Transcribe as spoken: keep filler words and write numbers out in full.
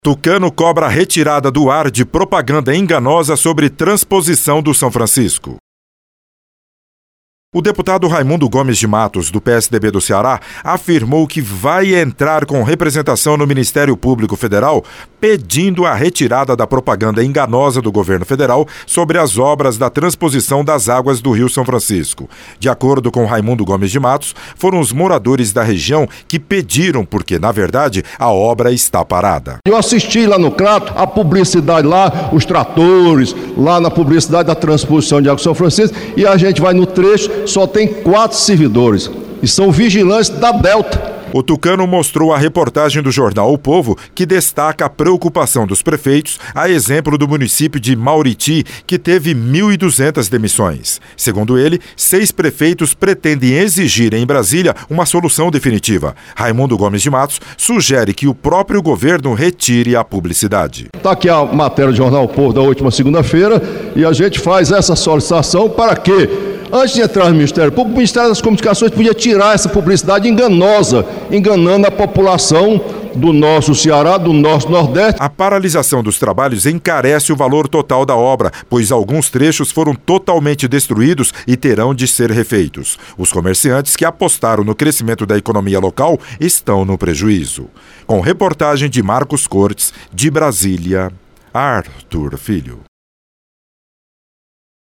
Tucano cobra retirada do ar de propaganda enganosa sobre transposição do São Francisco. O deputado Raimundo Gomes de Matos, do P S D B do Ceará, afirmou que vai entrar com representação no Ministério Público Federal pedindo a retirada da propaganda enganosa do governo federal sobre as obras da transposição das águas do Rio São Francisco. De acordo com Raimundo Gomes de Matos, foram os moradores da região que pediram porque, na verdade, a obra está parada. Eu assisti lá no Crato a publicidade lá, os tratores, lá na publicidade da transposição de água do São Francisco, e a gente vai no trecho, só tem quatro servidores e são vigilantes da Delta. O Tucano mostrou a reportagem do jornal O Povo, que destaca a preocupação dos prefeitos, a exemplo do município de Mauriti, que teve mil e duzentas demissões. Segundo ele, seis prefeitos pretendem exigir em Brasília uma solução definitiva. Raimundo Gomes de Matos sugere que o próprio governo retire a publicidade. Está aqui a matéria do jornal O Povo da última segunda-feira e a gente faz essa solicitação para quê? Antes de entrar no Ministério Público, o Ministério das Comunicações podia tirar essa publicidade enganosa, enganando a população do nosso Ceará, do nosso Nordeste. A paralisação dos trabalhos encarece o valor total da obra, pois alguns trechos foram totalmente destruídos e terão de ser refeitos. Os comerciantes que apostaram no crescimento da economia local estão no prejuízo. Com reportagem de Marcos Cortes, de Brasília, Arthur Filho.